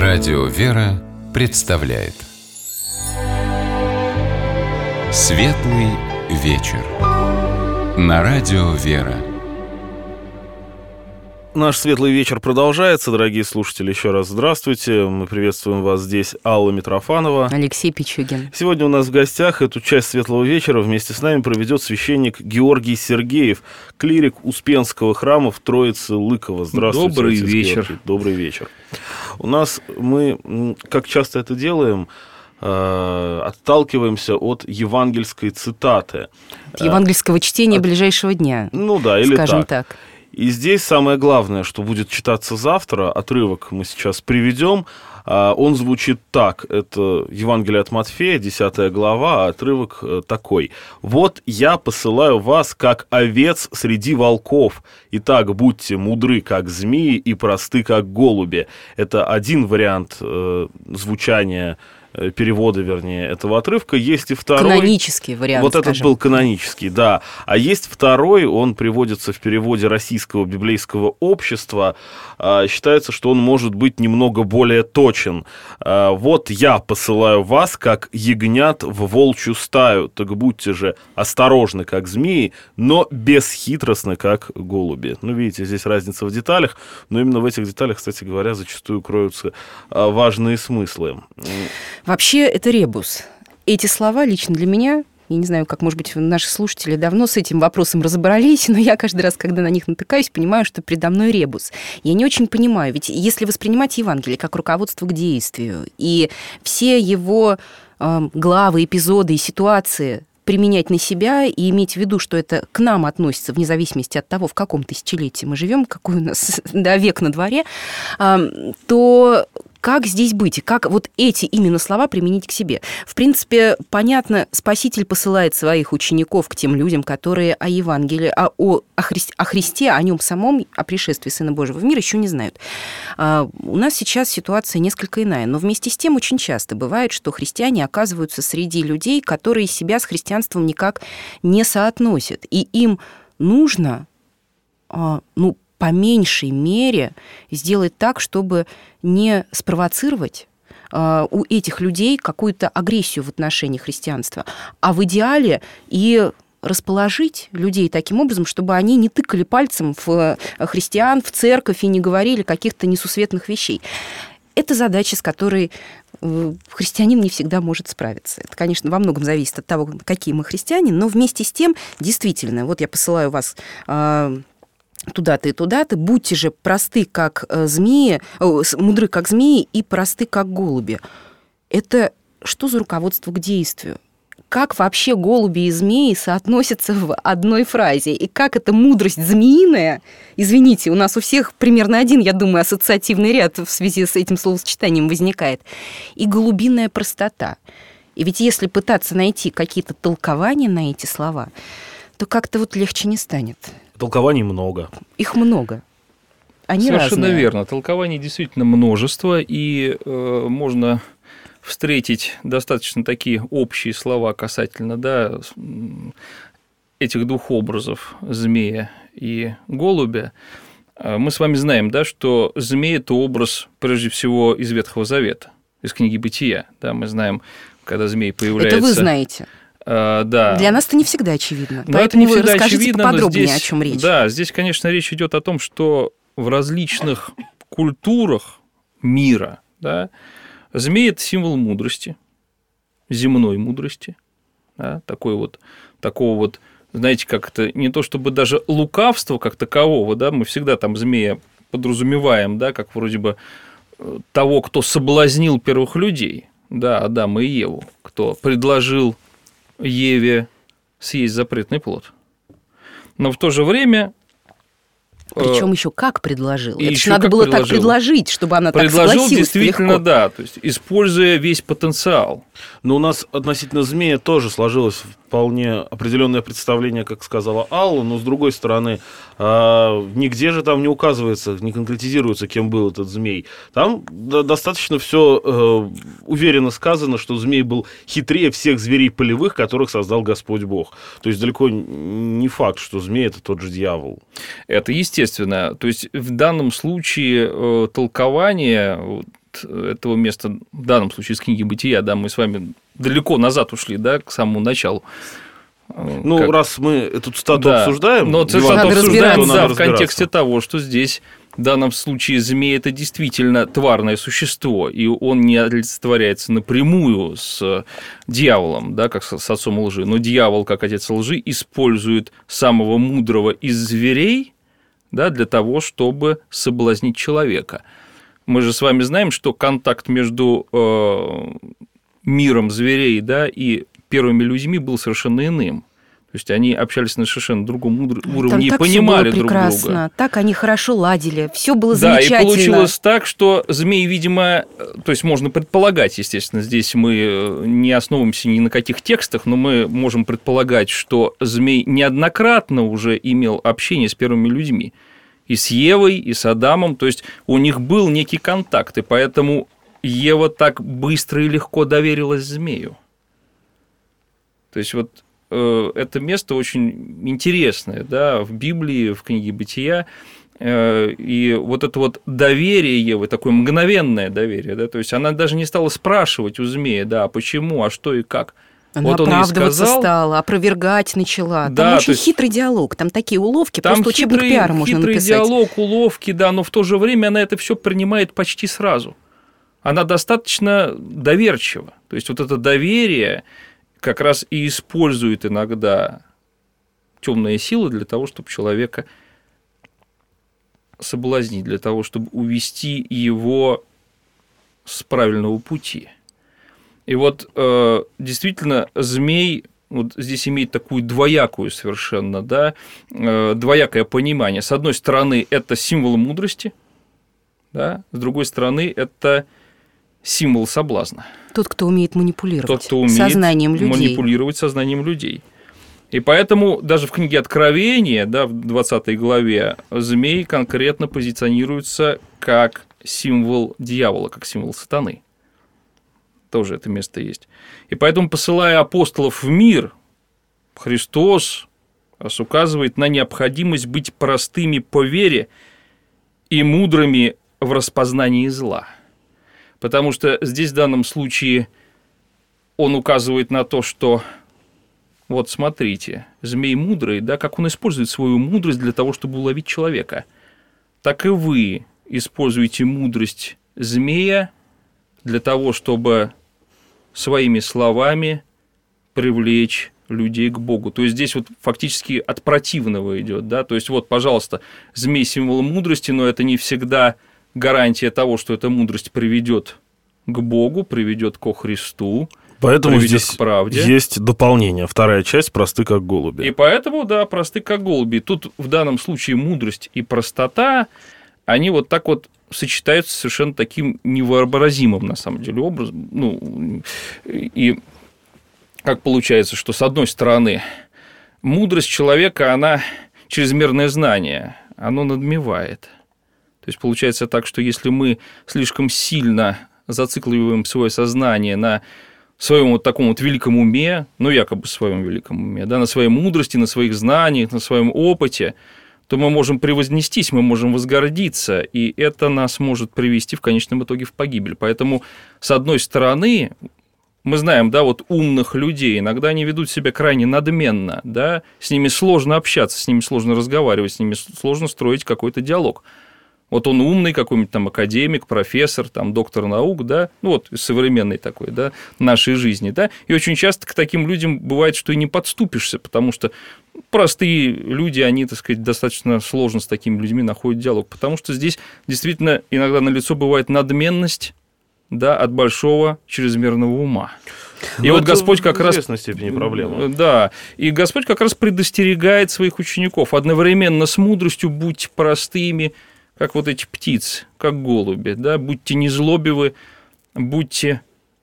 Радио «Вера» представляет Светлый вечер на Радио «Вера». Наш светлый вечер продолжается. Дорогие слушатели, еще раз здравствуйте. Мы приветствуем вас здесь, Алла Митрофанова, Алексей Пичугин. Сегодня у нас в гостях эту часть светлого вечера вместе с нами проведет священник Георгий Сергеев, клирик Успенского храма в Троице-Лыково. Здравствуйте. Добрый вечер. Георгий. Добрый вечер. У нас мы, как часто это делаем, отталкиваемся от евангельской цитаты. От евангельского чтения ближайшего дня. Ну да, или скажем так. И здесь самое главное, что будет читаться завтра, отрывок мы сейчас приведем, он звучит так, это Евангелие от Матфея, 10 глава, а отрывок такой. «Вот я посылаю вас, как овец среди волков, итак, будьте мудры, как змеи, и просты, как голуби». Это один вариант звучания, перевода, вернее, этого отрывка. Есть и второй. Канонический вариант, Вот скажем. этот был канонический, да. А есть второй, он приводится в переводе Российского библейского общества. Считается, что он может быть немного более точен. «Вот я посылаю вас, как ягнят в волчью стаю, так будьте же осторожны, как змеи, но бесхитростны, как голуби». Ну, видите, здесь разница в деталях, но именно в этих деталях, кстати говоря, зачастую кроются важные смыслы. Вообще, это ребус. Эти слова лично для меня, я не знаю, как, может быть, наши слушатели давно с этим вопросом разобрались, но я каждый раз, когда на них натыкаюсь, понимаю, что передо мной ребус. Я не очень понимаю, ведь если воспринимать Евангелие как руководство к действию, и все его главы, эпизоды и ситуации применять на себя и иметь в виду, что это к нам относится, вне зависимости от того, в каком тысячелетии мы живем, какой у нас век на дворе, то как здесь быть? И как вот эти именно слова применить к себе? В принципе, понятно, Спаситель посылает своих учеников к тем людям, которые о Евангелии, о Христе, о нем самом, о пришествии Сына Божьего в мир еще не знают. У нас сейчас ситуация несколько иная, но вместе с тем очень часто бывает, что христиане оказываются среди людей, которые себя с христианством никак не соотносят. И им нужно, по меньшей мере сделать так, чтобы не спровоцировать у этих людей какую-то агрессию в отношении христианства, а в идеале и расположить людей таким образом, чтобы они не тыкали пальцем в христиан, в церковь и не говорили каких-то несусветных вещей. Это задача, с которой христианин не всегда может справиться. Это, конечно, во многом зависит от того, какие мы христиане, но вместе с тем, действительно, вот я посылаю вас туда-то и туда-то, будьте же просты, как змеи, мудры, как змеи, и просты, как голуби. Это что за руководство к действию? Как вообще голуби и змеи соотносятся в одной фразе? И как эта мудрость змеиная, извините, у нас у всех примерно один, я думаю, ассоциативный ряд в связи с этим словосочетанием возникает, и голубиная простота. И ведь если пытаться найти какие-то толкования на эти слова, то как-то вот легче не станет. Толкований много. Их много. Они Совершенно разные. верно. Толкований действительно множество, и можно встретить достаточно такие общие слова касательно этих двух образов, змея и голубя. Мы с вами знаем, что змея – это образ, прежде всего, из Ветхого Завета, из книги Бытия. Да, мы знаем, когда змей появляется. Это вы знаете. Да. Для нас это не всегда очевидно. Но поэтому это не всегда расскажите очевидно, поподробнее, здесь, о чем речь. Да, здесь, конечно, речь идет о том, что в различных культурах мира змея – это символ мудрости, земной мудрости, такого вот, знаете, как это, не то чтобы даже лукавства как такового, мы всегда там змея подразумеваем, как вроде бы того, кто соблазнил первых людей, Адама и Еву, кто предложил Еве съесть запретный плод. Но в то же время... Причем еще как предложил. Это еще надо как было предложил. так предложить, чтобы она так согласилась. Предложил действительно, легко. то есть используя весь потенциал. Но у нас относительно змея тоже сложилось вполне определенное представление, как сказала Алла, но с другой стороны, нигде же там не указывается, не конкретизируется, кем был этот змей. Там достаточно все уверенно сказано, что змей был хитрее всех зверей полевых, которых создал Господь Бог. То есть далеко не факт, что змей – это тот же дьявол. Это естественно. То есть в данном случае толкование от этого места, в данном случае из книги «Бытия», да, мы с вами далеко назад ушли, да, к самому началу. Ну, раз мы эту цитату обсуждаем... Но цитату обсуждаем, да, в контексте того, что здесь в данном случае змей – это действительно тварное существо, и он не олицетворяется напрямую с дьяволом, да, как с отцом лжи, но дьявол, как отец лжи, использует самого мудрого из зверей, да, для того, чтобы соблазнить человека. Мы же с вами знаем, что контакт между миром зверей, да, и первыми людьми был совершенно иным. То есть они общались на совершенно другом уровне и понимали друг друга. Так они хорошо ладили, все было замечательно. Да, и получилось так, что змей, видимо, то есть можно предполагать, естественно, здесь мы не основываемся ни на каких текстах, но мы можем предполагать, что змей неоднократно уже имел общение с первыми людьми. И с Евой, и с Адамом, то есть у них был некий контакт, и поэтому Ева так быстро и легко доверилась змею. То есть вот это место очень интересное, да, в Библии, в книге «Бытия», и вот это вот доверие Евы, такое мгновенное доверие, да, то есть она даже не стала спрашивать у змея, да, а почему, а что и как. Она вот оправдываться стала, опровергать начала. Да, там очень хитрый диалог, там такие уловки, там просто учебник пиара можно написать. Хитрый диалог, уловки, да, но в то же время она это все принимает почти сразу. Она достаточно доверчива. То есть вот это доверие как раз и использует иногда темные силы для того, чтобы человека соблазнить, для того, чтобы увести его с правильного пути. И вот действительно змей вот здесь имеет такую двоякую совершенно, да, двоякое понимание. С одной стороны, это символ мудрости, да, с другой стороны, это символ соблазна. Тот, кто умеет манипулировать Тот, кто умеет сознанием людей. Манипулировать сознанием людей. И поэтому даже в книге Откровения, да, в 20 главе, змей конкретно позиционируется как символ дьявола, как символ сатаны. Тоже это место есть. И поэтому, посылая апостолов в мир, Христос указывает на необходимость быть простыми по вере и мудрыми в распознании зла. Потому что здесь в данном случае он указывает на то, что вот смотрите, змей мудрый, да, как он использует свою мудрость для того, чтобы уловить человека, так и вы используете мудрость змея для того, чтобы своими словами привлечь людей к Богу. То есть здесь вот фактически от противного идет, да, то есть вот, пожалуйста, змей символ мудрости, но это не всегда гарантия того, что эта мудрость приведет к Богу, приведет ко Христу. Поэтому здесь есть дополнение. Вторая часть «Просты как голуби». И поэтому, да, просты как голуби. Тут в данном случае мудрость и простота, они вот так вот сочетаются совершенно таким невообразимым, на самом деле, образом. Ну, и как получается, что, с одной стороны, мудрость человека, она чрезмерное знание, оно надмевает. То есть получается так, что если мы слишком сильно зацикливаем свое сознание на своем вот таком вот великом уме, ну, якобы своем великом уме, да, на своей мудрости, на своих знаниях, на своем опыте, то мы можем превознестись, мы можем возгордиться, и это нас может привести в конечном итоге в погибель. Поэтому, с одной стороны, мы знаем, да, вот умных людей, иногда они ведут себя крайне надменно, да, с ними сложно общаться, с ними сложно разговаривать, с ними сложно строить какой-то диалог. Вот он умный какой-нибудь там академик, профессор, там, доктор наук, да, ну вот современной такой, да, нашей жизни, да, и очень часто к таким людям бывает, что и не подступишься, потому что простые люди, они, так сказать, достаточно сложно с такими людьми находят диалог, потому что здесь действительно иногда налицо бывает надменность, да, от большого чрезмерного ума. И вот Господь как раз... В известной степени проблема. Да, и Господь как раз предостерегает своих учеников. Одновременно с мудростью будьте простыми, как вот эти птицы, как голуби, да, будьте незлобивы, будьте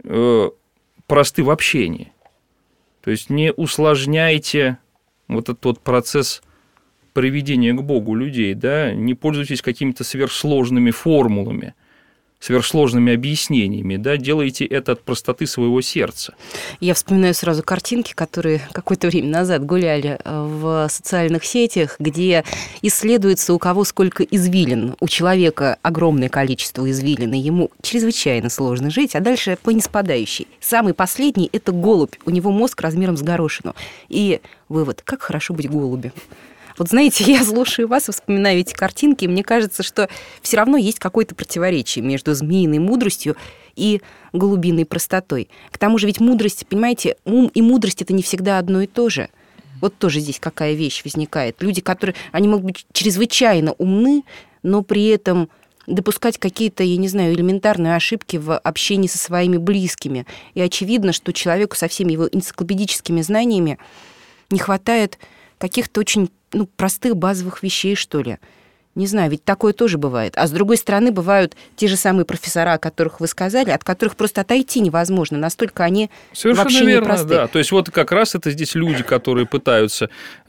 просты в общении. То есть не усложняйте вот этот вот процесс приведения к Богу людей, да, не пользуйтесь какими-то сверхсложными формулами, сверхсложными объяснениями, да, делаете это от простоты своего сердца. Я вспоминаю сразу картинки, которые какое-то время назад гуляли в социальных сетях, где исследуется, у кого сколько извилин. У человека огромное количество извилин, и ему чрезвычайно сложно жить, а дальше по ниспадающей. Самый последний – это голубь. У него мозг размером с горошину. И вывод – как хорошо быть голубем. Вот знаете, я слушаю вас и вспоминаю эти картинки, и мне кажется, что все равно есть какое-то противоречие между змеиной мудростью и голубиной простотой. К тому же ведь мудрость, понимаете, ум и мудрость – это не всегда одно и то же. Вот тоже здесь какая вещь возникает. Люди, которые, они могут быть чрезвычайно умны, но при этом допускать какие-то, я не знаю, элементарные ошибки в общении со своими близкими. И очевидно, что человеку со всеми его энциклопедическими знаниями не хватает каких-то очень простых базовых вещей, что ли. Не знаю, ведь такое тоже бывает. А с другой стороны, бывают те же самые профессора, о которых вы сказали, от которых просто отойти невозможно. Настолько они совершенно вообще верно, непросты. да. То есть вот как раз это здесь люди, которые пытаются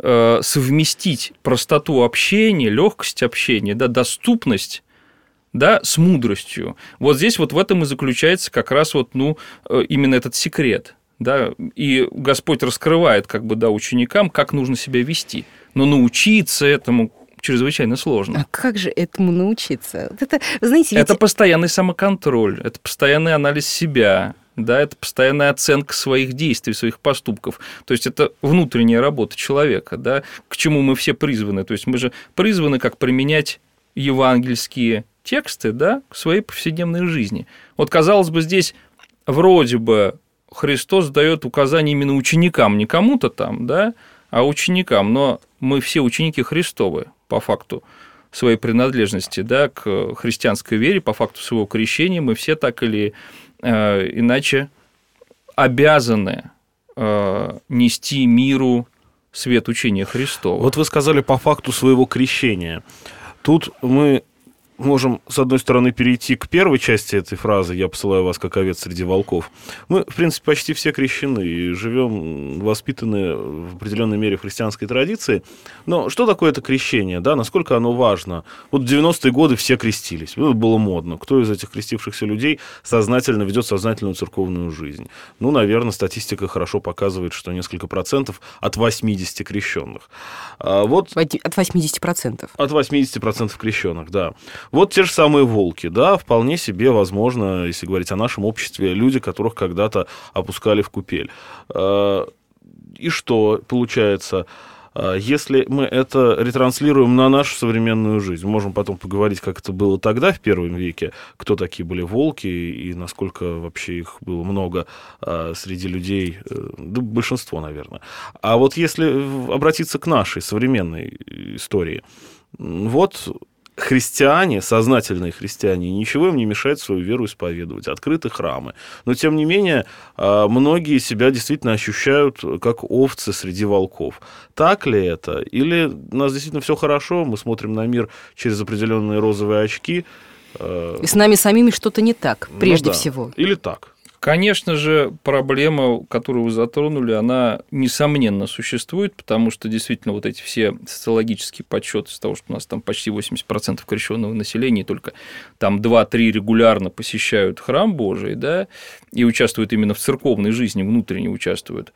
совместить простоту общения, легкость общения, да, доступность, да, с мудростью. Вот здесь вот в этом и заключается как раз вот, именно этот секрет. Да, и Господь раскрывает ученикам, как нужно себя вести. Но научиться этому чрезвычайно сложно. А как же этому научиться? Это, вы знаете, это постоянный самоконтроль, это постоянный анализ себя, да, это постоянная оценка своих действий, своих поступков. То есть это внутренняя работа человека, да, к чему мы все призваны. То есть мы же призваны как применять евангельские тексты, да, к своей повседневной жизни. Вот, казалось бы, здесь вроде бы Христос дает указания именно ученикам, не кому-то там, да, а ученикам, но мы все ученики Христовы по факту своей принадлежности, да, к христианской вере, по факту своего крещения, мы все так или иначе обязаны нести миру свет учения Христова. Вот вы сказали по факту своего крещения. Тут мы можем, с одной стороны, перейти к первой части этой фразы «я посылаю вас, как овец среди волков». Мы, в принципе, почти все крещены и живем, воспитаны в определенной мере в христианской традиции. Но что такое это крещение, да? Насколько оно важно? Вот в 90-е годы все крестились. Это было модно. Кто из этих крестившихся людей сознательно ведет сознательную церковную жизнь? Наверное, статистика хорошо показывает, что несколько процентов от 80 крещенных. От 80%. От 80% крещенных, да. Вот те же самые волки, да, вполне себе возможно, если говорить о нашем обществе, люди, которых когда-то опускали в купель. И что получается, если мы это ретранслируем на нашу современную жизнь? Можем потом поговорить, как это было тогда, в первом веке, кто такие были волки и насколько вообще их было много среди людей, да, большинство, наверное. А вот если обратиться к нашей современной истории, вот христиане, сознательные христиане, ничего им не мешает свою веру исповедовать, открыты храмы. Но, тем не менее, многие себя действительно ощущают как овцы среди волков. Так ли это? Или у нас действительно все хорошо, мы смотрим на мир через определенные розовые очки? И с нами самими что-то не так, прежде всего. Или так. Конечно же, проблема, которую вы затронули, она, несомненно, существует, потому что действительно вот эти все социологические подсчеты с того, что у нас там почти 80% крещенного населения, только там 2-3 регулярно посещают храм Божий, да, и участвуют именно в церковной жизни, внутренне участвуют,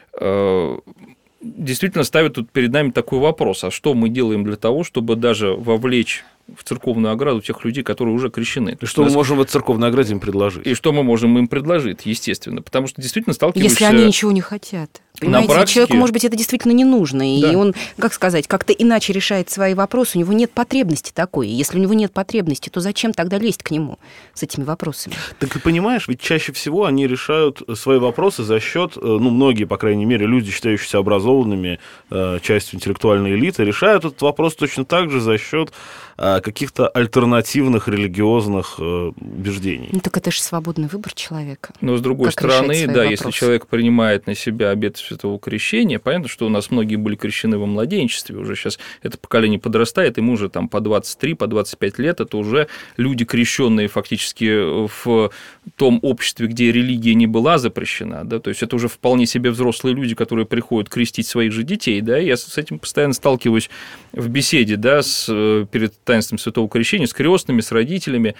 действительно ставят тут перед нами такой вопрос: а что мы делаем для того, чтобы даже вовлечь в церковную ограду тех людей, которые уже крещены? И что мы можем в этой церковной ограде им предложить? И что мы можем им предложить, естественно, потому что действительно сталкиваешься... Если они ничего не хотят. Понимаете, практике... человеку, может быть, это действительно не нужно, да. И он, как сказать, как-то иначе решает свои вопросы, у него нет потребности такой. И если у него нет потребности, то зачем тогда лезть к нему с этими вопросами? Так и понимаешь, ведь чаще всего они решают свои вопросы за счет, многие, по крайней мере, люди, считающиеся образованными, частью интеллектуальной элиты, решают этот вопрос точно так же за счет каких-то альтернативных религиозных убеждений. Так это же свободный выбор человека. Но, с другой стороны, да, вопросы. Если человек принимает на себя обет святого крещения, понятно, что у нас многие были крещены во младенчестве, уже сейчас это поколение подрастает, ему уже там по 23, по 25 лет, это уже люди, крещенные фактически в том обществе, где религия не была запрещена, да, то есть это уже вполне себе взрослые люди, которые приходят крестить своих же детей, да, и я с этим постоянно сталкиваюсь в беседе, да, перед таинством святого крещения, с крестными, с родителями. И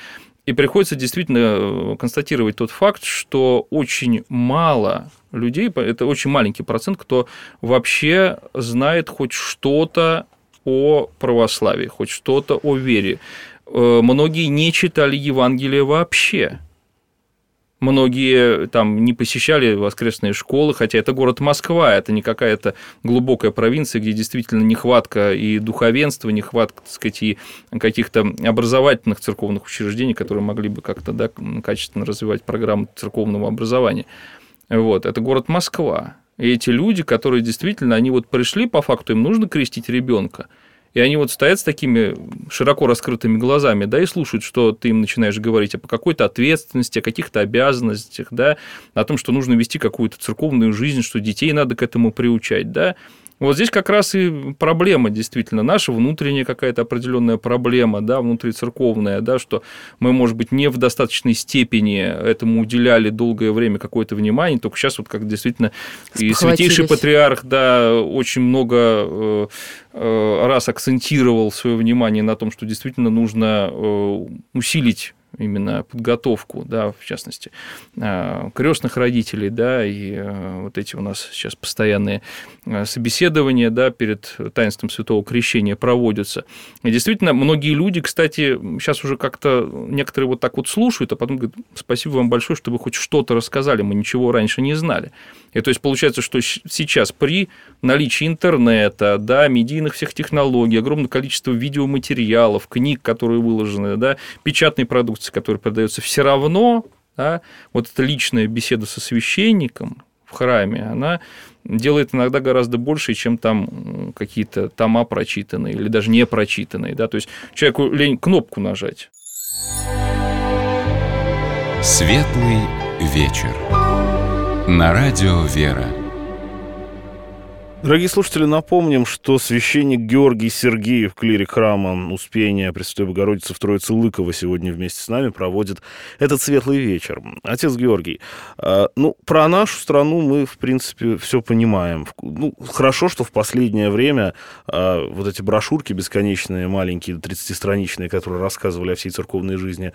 И приходится действительно констатировать тот факт, что очень мало людей, это очень маленький процент, кто вообще знает хоть что-то о православии, хоть что-то о вере. Многие не читали Евангелие вообще. Многие там не посещали воскресные школы, хотя это город Москва, это не какая-то глубокая провинция, где действительно нехватка и духовенства, нехватка, так сказать, и каких-то образовательных церковных учреждений, которые могли бы как-то, да, качественно развивать программу церковного образования. Вот, это город Москва. И эти люди, которые действительно, они вот пришли, по факту им нужно крестить ребенка, и они вот стоят с такими широко раскрытыми глазами, да, и слушают, что ты им начинаешь говорить о какой-то ответственности, о каких-то обязанностях, да, о том, что нужно вести какую-то церковную жизнь, что детей надо к этому приучать, да. Вот здесь как раз и проблема, действительно, наша внутренняя какая-то определенная проблема, да, внутрицерковная, да, что мы, может быть, не в достаточной степени этому уделяли долгое время какое-то внимание, только сейчас вот как действительно и святейший патриарх, да, очень много раз акцентировал свое внимание на том, что действительно нужно усилить именно подготовку, да, в частности, крестных родителей, да, и вот эти у нас сейчас постоянные собеседования, да, перед таинством Святого Крещения проводятся. И действительно, многие люди, кстати, сейчас уже как-то некоторые вот так вот слушают, а потом говорят: спасибо вам большое, что вы хоть что-то рассказали, мы ничего раньше не знали. И то есть получается, что сейчас при наличии интернета, да, медийных всех технологий, огромное количество видеоматериалов, книг, которые выложены, да, печатной продукции, которая продается, все равно, да, вот эта личная беседа со священником в храме, она делает иногда гораздо больше, чем там какие-то тома прочитанные или даже не прочитанные, да, то есть человеку лень кнопку нажать. Светлый вечер. На радио «Вера». Дорогие слушатели, напомним, что священник Георгий Сергеев, клирик храма Успения Пресвятой Богородицы в Троице-Лыково, сегодня вместе с нами проводит этот светлый вечер. Отец Георгий, про нашу страну мы, в принципе, все понимаем. Хорошо, что в последнее время вот эти брошюрки бесконечные, маленькие, 30-страничные, которые рассказывали о всей церковной жизни,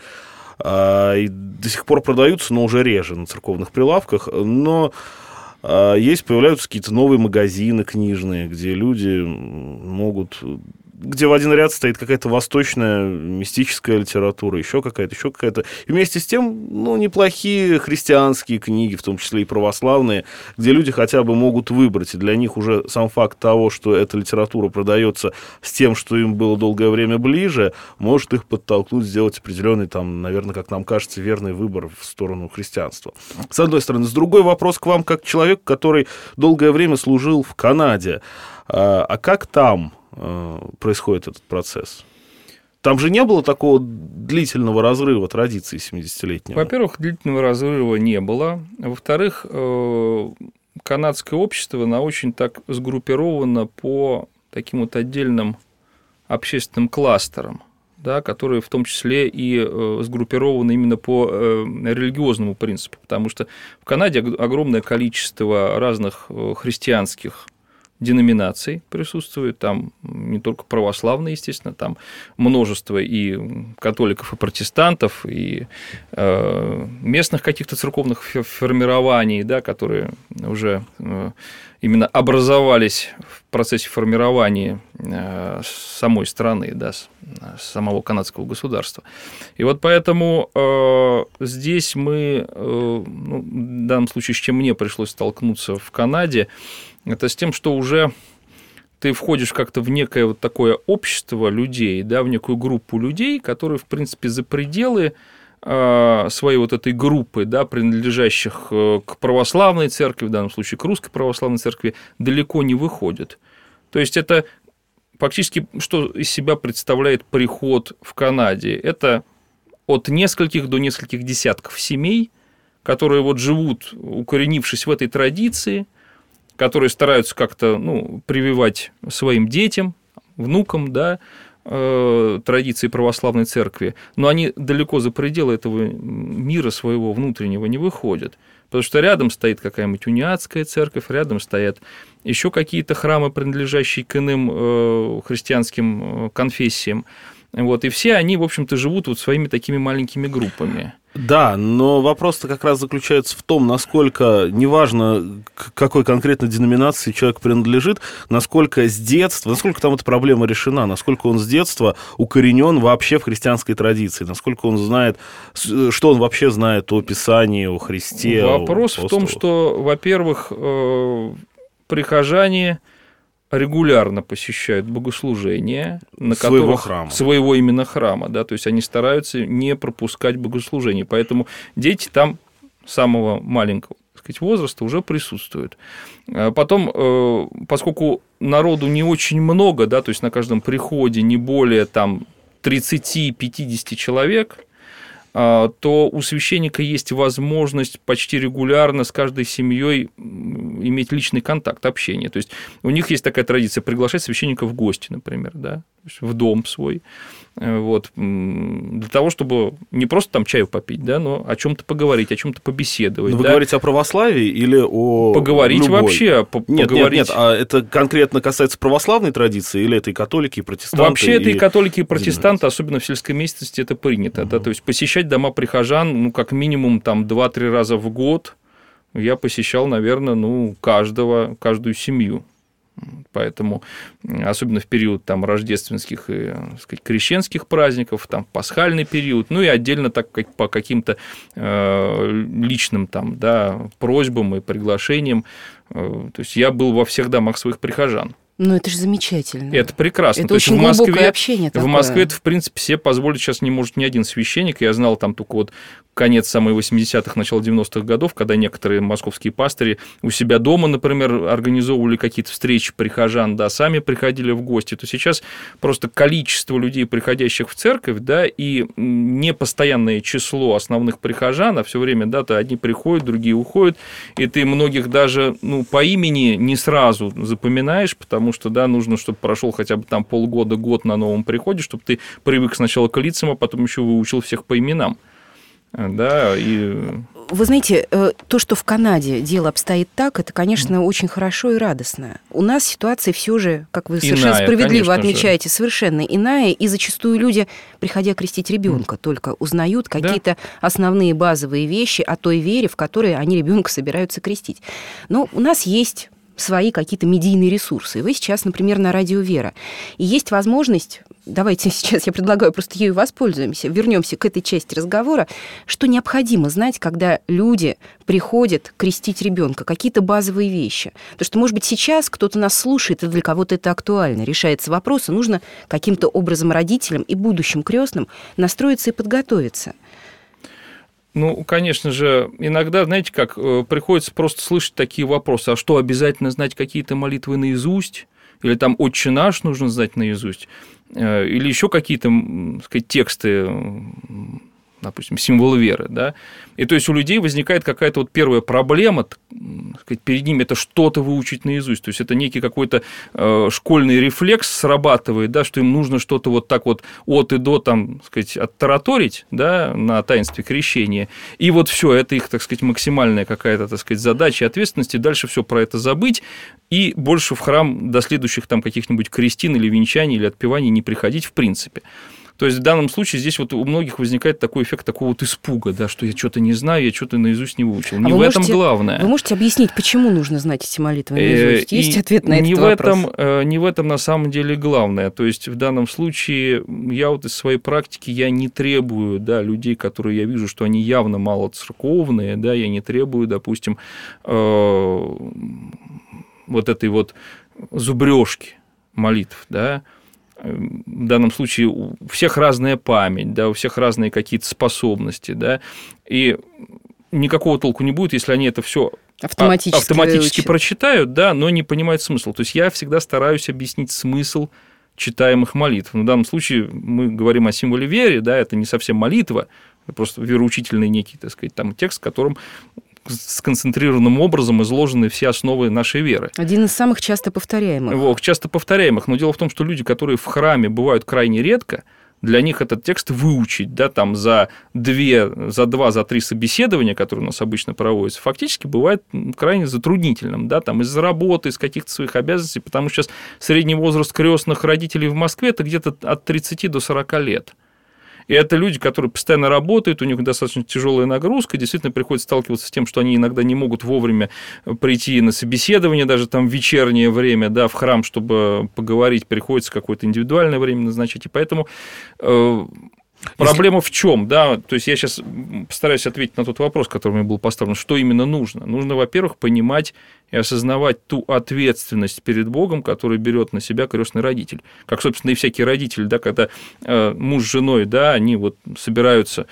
и до сих пор продаются, но уже реже на церковных прилавках, но появляются какие-то новые магазины книжные, где люди могут... где в один ряд стоит какая-то восточная мистическая литература, еще какая-то. И вместе с тем, неплохие христианские книги, в том числе и православные, где люди хотя бы могут выбрать. И для них уже сам факт того, что эта литература продается с тем, что им было долгое время ближе, может их подтолкнуть сделать определенный, наверное, как нам кажется, верный выбор в сторону христианства. С одной стороны. С другой вопрос к вам, как человек, который долгое время служил в Канаде. А как там происходит этот процесс? Там же не было такого длительного разрыва традиций 70-летнего. Во-первых, длительного разрыва не было. Во-вторых, канадское общество, оно очень так сгруппировано по таким вот отдельным общественным кластерам, да, которые в том числе и сгруппированы именно по религиозному принципу, потому что в Канаде огромное количество разных христианских деноминаций присутствует, там не только православные, естественно, там множество и католиков, и протестантов, и местных каких-то церковных формирований, да, которые уже именно образовались в процессе формирования самой страны, да, самого канадского государства. И вот поэтому здесь мы, в данном случае, с чем мне пришлось столкнуться в Канаде, это с тем, что уже ты входишь как-то в некое вот такое общество людей, да, в некую группу людей, которые, в принципе, за пределы своей вот этой группы, да, принадлежащих к православной церкви, в данном случае к русской православной церкви, далеко не выходят. То есть это фактически, что из себя представляет приход в Канаде? Это от нескольких до нескольких десятков семей, которые вот живут, укоренившись в этой традиции, которые стараются как-то прививать своим детям, внукам, да, традиции православной церкви, но они далеко за пределы этого мира своего внутреннего не выходят, потому что рядом стоит какая-нибудь униатская церковь, рядом стоят еще какие-то храмы, принадлежащие к иным христианским конфессиям, Вот, и все они, в общем-то, живут вот своими такими маленькими группами. Да, но вопрос-то как раз заключается в том, насколько, неважно, к какой конкретной деноминации человек принадлежит, насколько с детства, насколько там эта проблема решена, насколько он с детства укоренен вообще в христианской традиции, насколько он знает, что он вообще знает о Писании, о Христе. Вопрос в том, что, во-первых, прихожане регулярно посещают богослужения, на своего именно храма, да, то есть они стараются не пропускать богослужения, поэтому дети там самого маленького, так сказать, возраста уже присутствуют. Потом, поскольку народу не очень много, да, то есть на каждом приходе не более там 30-50 человек, то у священника есть возможность почти регулярно с каждой семьей иметь личный контакт, общение. То есть у них есть такая традиция приглашать священника в гости, например, да, в дом свой, вот, для того, чтобы не просто там чаю попить, да, но о чем-то поговорить, о чем-то побеседовать. Но вы говорите о православии или о поговорить любой? Вообще, Нет, а это конкретно касается православной традиции или это и католики, и протестанты? Вообще это и католики, и протестанты, особенно в сельской местности, это принято, да, то есть посещать дома прихожан, ну, как минимум, там, 2-3 раза в год я посещал, наверное, ну, каждую семью. Поэтому, особенно в период там, рождественских и, так сказать, крещенских праздников, там, пасхальный период, ну и отдельно так, как по каким-то личным там, да, просьбам и приглашениям. То есть я был во всех домах своих прихожан. Ну, это же замечательно. Это прекрасно. Это очень глубокое общение такое. В Москве это, в принципе, себе позволить сейчас не может ни один священник. Я знал там только вот конец самых 80-х, начало 90-х годов, когда некоторые московские пастыри у себя дома, например, организовывали какие-то встречи прихожан, да, сами приходили в гости. То сейчас просто количество людей, приходящих в церковь, да, и непостоянное число основных прихожан, а все время, да, то одни приходят, другие уходят, и ты многих даже, ну, по имени не сразу запоминаешь, потому что, да, нужно, чтобы прошел хотя бы там полгода, год на новом приходе, чтобы ты привык сначала к лицам, а потом еще выучил всех по именам. Да, и... Вы знаете, то, что в Канаде дело обстоит так, это, конечно, очень хорошо и радостно. У нас ситуация все же, как вы совершенно справедливо отмечаете, совершенно иная, и зачастую люди, приходя крестить ребенка, только узнают какие-то основные базовые вещи о той вере, в которой они ребенка собираются крестить. Но у нас есть свои какие-то медийные ресурсы. Вы сейчас, например, на радио «Вера». И есть возможность, давайте сейчас я предлагаю, просто ею воспользуемся, вернемся к этой части разговора, что необходимо знать, когда люди приходят крестить ребенка, какие-то базовые вещи. Потому что, может быть, сейчас кто-то нас слушает, и для кого-то это актуально, решается вопрос, и нужно каким-то образом родителям и будущим крестным настроиться и подготовиться. Ну, конечно же, иногда, знаете, как приходится просто слышать такие вопросы, а что, обязательно знать какие-то молитвы наизусть? Или там «Отче наш» нужно знать наизусть? Или еще какие-то, так сказать, тексты, допустим, символы веры, да? И то есть у людей возникает какая-то вот первая проблема, так сказать, перед ними это что-то выучить наизусть, то есть это некий какой-то школьный рефлекс срабатывает, да, что им нужно что-то вот так вот от и до, там, так сказать, оттараторить, да, на таинстве крещения, и вот все, это их, так сказать, максимальная какая-то, так сказать, задача и ответственность, и дальше все про это забыть, и больше в храм до следующих там каких-нибудь крестин или венчаний или отпеваний не приходить в принципе. То есть в данном случае здесь вот у многих возникает такой эффект такого вот испуга, да, что я что-то не знаю, я что-то наизусть не выучил. Не в этом главное. Вы можете объяснить, почему нужно знать эти молитвы наизусть? Есть ответ на этот вопрос? Не в этом на самом деле главное. То есть в данном случае я вот из своей практики я не требую, да, людей, которые я вижу, что они явно малоцерковные, да, я не требую, допустим, вот этой вот зубрежки молитв, да. В данном случае у всех разная память, да, у всех разные какие-то способности, да, и никакого толку не будет, если они это все автоматически прочитают, да, но не понимают смысл. То есть я всегда стараюсь объяснить смысл читаемых молитв. В данном случае мы говорим о символе веры, да, это не совсем молитва, это просто вероучительный некий, так сказать, там текст, в котором сконцентрированным образом изложены все основы нашей веры. Один из самых часто повторяемых. Часто повторяемых. Но дело в том, что люди, которые в храме бывают крайне редко, для них этот текст выучить, да, там за 2-3 собеседования, которые у нас обычно проводятся, фактически бывает крайне затруднительным, да, там из-за работы, из каких-то своих обязанностей, потому что сейчас средний возраст крестных родителей в Москве – это где-то от 30 до 40 лет. И это люди, которые постоянно работают, у них достаточно тяжелая нагрузка, действительно приходится сталкиваться с тем, что они иногда не могут вовремя прийти на собеседование, даже там в вечернее время, да, в храм, чтобы поговорить, приходится какое-то индивидуальное время назначать. И поэтому проблема в чем? Да? То есть я сейчас постараюсь ответить на тот вопрос, который мне был поставлен. Что именно нужно? Нужно, во-первых, понимать и осознавать ту ответственность перед Богом, которую берет на себя крестный родитель. Как, собственно, и всякий родитель, да, когда муж с женой, да, они вот собираются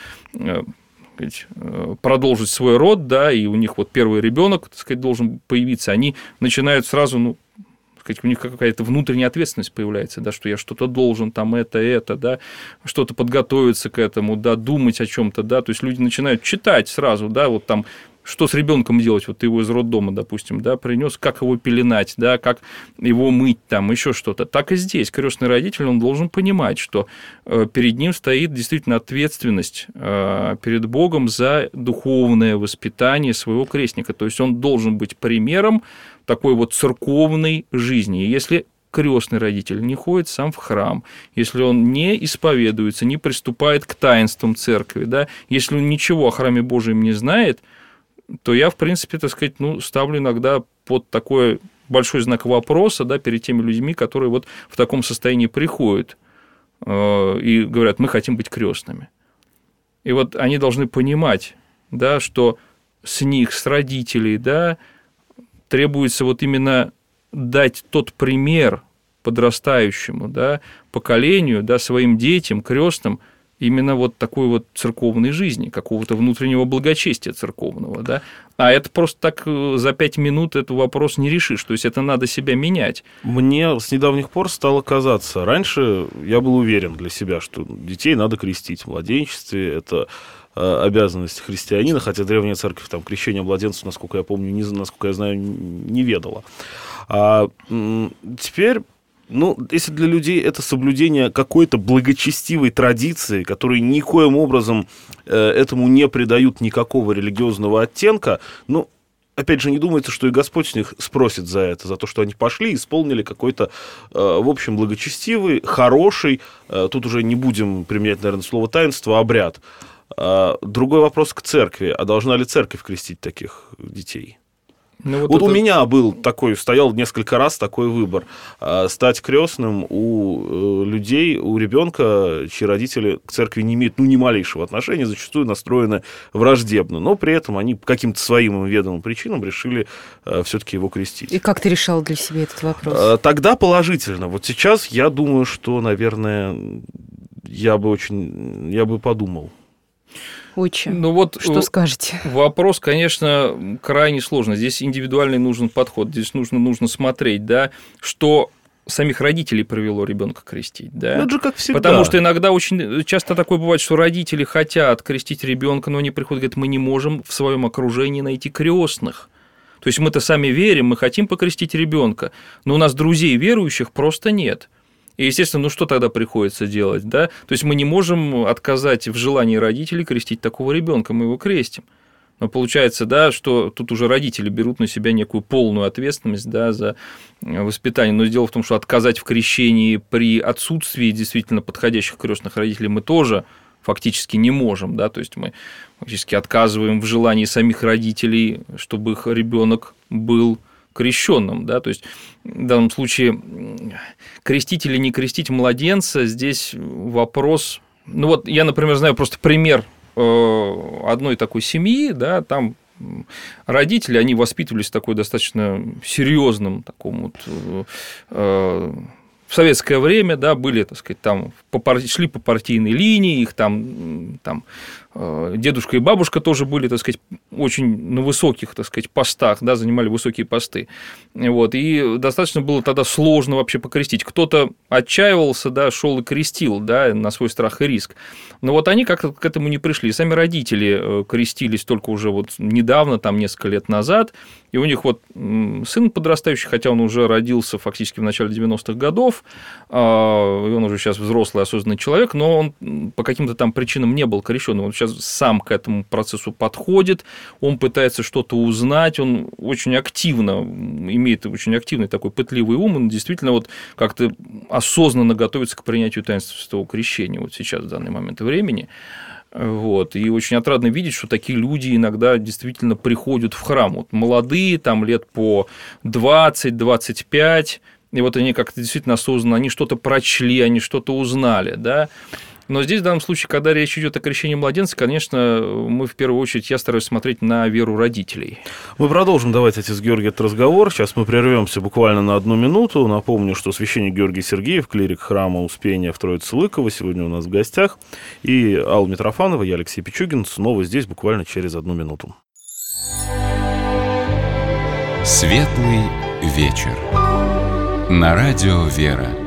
продолжить свой род, да, и у них вот первый ребенок, так сказать, должен появиться, они начинают сразу, у них какая-то внутренняя ответственность появляется, да, что я что-то должен, там это, да, что-то подготовиться к этому, да, думать о чем-то, да, то есть люди начинают читать сразу, да, вот там, что с ребенком делать, вот ты его из роддома, допустим, да, принес, как его пеленать, да, как его мыть, там, еще что-то. Так и здесь крестный родитель, он должен понимать, что перед ним стоит действительно ответственность перед Богом за духовное воспитание своего крестника, то есть он должен быть примером такой вот церковной жизни. И если крестный родитель не ходит сам в храм, если он не исповедуется, не приступает к таинствам церкви, да, если он ничего о храме Божьем не знает, то я, в принципе, так сказать, ставлю иногда под такой большой знак вопроса, да, перед теми людьми, которые вот в таком состоянии приходят и говорят, мы хотим быть крестными. И вот они должны понимать, да, что с них, с родителей, да, требуется вот именно дать тот пример подрастающему, да, поколению, да, своим детям, крестным, именно вот такой вот церковной жизни, какого-то внутреннего благочестия церковного, да. А это просто так за 5 минут этот вопрос не решишь, то есть это надо себя менять. Мне с недавних пор стало казаться, раньше я был уверен для себя, что детей надо крестить в младенчестве, это обязанность христианина, хотя древняя церковь там крещение младенцев, насколько я помню, насколько я знаю, не ведала. А теперь... если для людей это соблюдение какой-то благочестивой традиции, которые никоим образом этому не придают никакого религиозного оттенка, опять же, не думается, что и Господь с них спросит за это, за то, что они пошли и исполнили какой-то, в общем, благочестивый, хороший, тут уже не будем применять, наверное, слово таинство, обряд. Другой вопрос к церкви. А должна ли церковь крестить таких детей? Вот у меня стоял несколько раз такой выбор. Стать крестным у людей, у ребенка, чьи родители к церкви не имеют ни малейшего отношения, зачастую настроены враждебно, но при этом они по каким-то своим ведомым причинам решили все-таки его крестить. И как ты решал для себя этот вопрос? Тогда положительно. Вот сейчас я думаю, что, наверное, я бы подумал. Отче, что скажете? Вопрос, конечно, крайне сложный. Здесь индивидуальный нужен подход. Здесь нужно смотреть, да, что самих родителей привело ребенка крестить. Да? Это же как всегда. Потому что иногда очень часто такое бывает, что родители хотят крестить ребенка, но они приходят и говорят, мы не можем в своем окружении найти крестных. То есть мы-то сами верим, мы хотим покрестить ребенка, но у нас друзей верующих просто нет. И, естественно, что тогда приходится делать, да? То есть мы не можем отказать в желании родителей крестить такого ребенка, мы его крестим. Но получается, да, что тут уже родители берут на себя некую полную ответственность, да, за воспитание. Но дело в том, что отказать в крещении при отсутствии действительно подходящих крестных родителей мы тоже фактически не можем, да, то есть мы фактически отказываем в желании самих родителей, чтобы их ребенок был крещенным, да, то есть в данном случае крестить или не крестить младенца, здесь вопрос, я, например, знаю просто пример одной такой семьи, да, там родители, они воспитывались в такой достаточно серьезном таком в советское время, да, были, так сказать, там шли по партийной линии, их там дедушка и бабушка тоже были, так сказать, очень на высоких, так сказать, постах, да, занимали высокие посты. И достаточно было тогда сложно вообще покрестить. Кто-то отчаивался, да, шел и крестил, да, на свой страх и риск. Но они как-то к этому не пришли. Сами родители крестились только уже недавно, там несколько лет назад, и у них сын подрастающий, хотя он уже родился фактически в начале 90-х годов, и он уже сейчас взрослый, осознанный человек, но он по каким-то там причинам не был крещенным. Он сейчас сам к этому процессу подходит, он пытается что-то узнать, он очень активно, имеет очень активный такой пытливый ум, он действительно вот как-то осознанно готовится к принятию таинства святого крещения вот сейчас, в данный момент времени. Вот. И очень отрадно видеть, что такие люди иногда действительно приходят в храм. Вот молодые, там лет по 20-25, и вот они как-то действительно осознанно, они что-то прочли, они что-то узнали, да. Но здесь, в данном случае, когда речь идет о крещении младенца, конечно, мы в первую очередь, я стараюсь смотреть на веру родителей. Мы продолжим, давайте, отец Георгий, этот разговор. Сейчас мы прервемся буквально на 1 минуту. Напомню, что священник Георгий Сергеев, клирик храма Успения в Троице-Лыково, сегодня у нас в гостях. И Алла Митрофанова, я Алексей Пичугин, снова здесь буквально через 1 минуту. Светлый вечер. На радио «Вера».